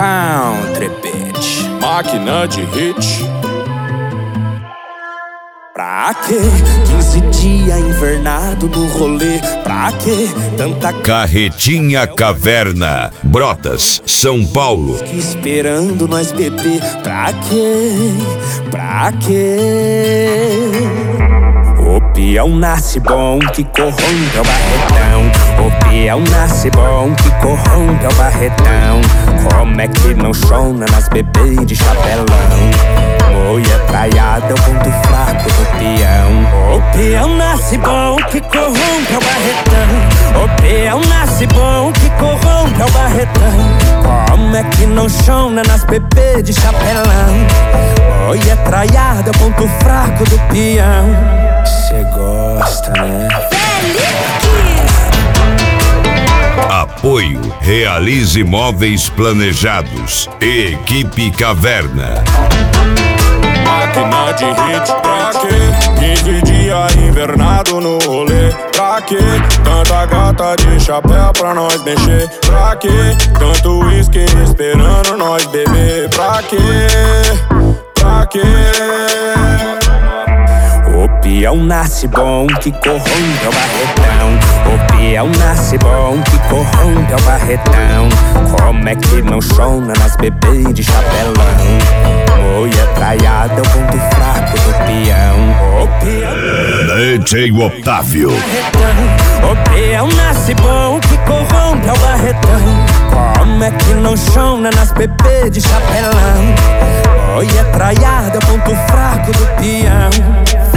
Country Beat, máquina de hit. Pra quê? 15 dias invernado no rolê. Pra quê? Tanta Carretinha Caverna, Brotas, São Paulo. esperando nós beber. Pra quê? Pra quê? O peão nasce bom que corrompe o barretão. O peão nasce bom que corrompe o barretão. Como é que não chona nas bebês de chapelão? Moia traiada é o ponto fraco do peão. O peão nasce bom que corrompe o barretão. O peão nasce bom que corrompe o barretão. Como é que não chona nas bebês de chapelão? Moia traiada é o ponto fraco do peão. Cê gosta, né? Apoio Realize Móveis Planejados e Equipe Caverna. Máquina de hit, pra quê? 15 dias invernado no rolê. Pra quê? Tanta gata de chapéu pra nós mexer. Pra quê? Tanto uísque esperando nós beber. Pra quê? Pra quê? O peão nasce bom que corrompe o barretão. O peão nasce bom que corrompe o barretão. Como é que não chona nas bebês de chapelão? Moia traiada é o ponto fraco do peão. O peão DJ Otávio. O peão nasce bom que corrompe o barretão. Como é que não chona nas bebês de chapelão? Moia traiada é o ponto fraco do peão.